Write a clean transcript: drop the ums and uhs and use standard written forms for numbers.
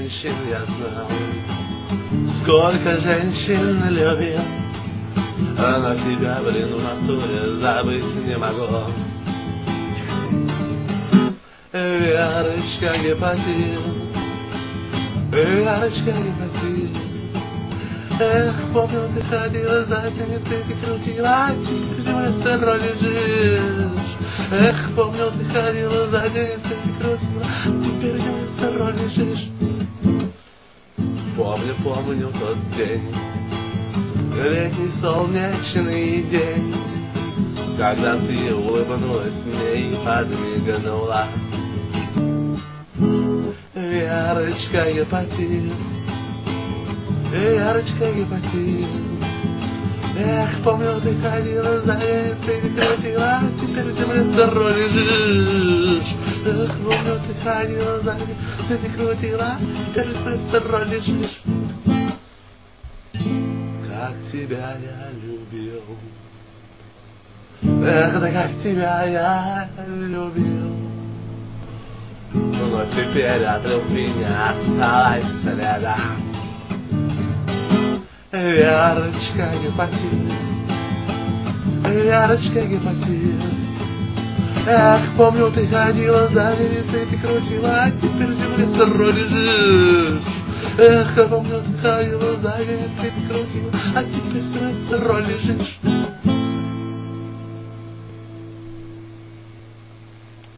женщин я знал, сколько женщин любил, но тебя, блин, в натуре забыть не могу. Верочка гепатит, Верочка гепатит. Эх, помню, ты ходила за ними, ты крутила, а теперь в земле сырой лежишь. Эх, помню, ты ходила за ними, ты крутила, а теперь в земле сырой лежишь. Помню тот день, летний солнечный день, когда ты улыбнулась мне и подмигнула. Верочка гепатит, Верочка гепатит. Эх, помню, ты ходила за ней, ты крутила, а теперь в земле сырой лежишь. Эх, помню, ты ходила за ней, ты крутила, а теперь в земле сырой лежишь. Как тебя я любил, эх, да как тебя я любил. Но теперь от любви не осталось следа. Верочка гепатит, Верочка гепатит. Эх, помню, ты ходила за ней, ты крутила, а теперь в земле сырой лежишь. Эх, помню, ты ходила за ней, ты крутила, а теперь в земле сырой лежишь.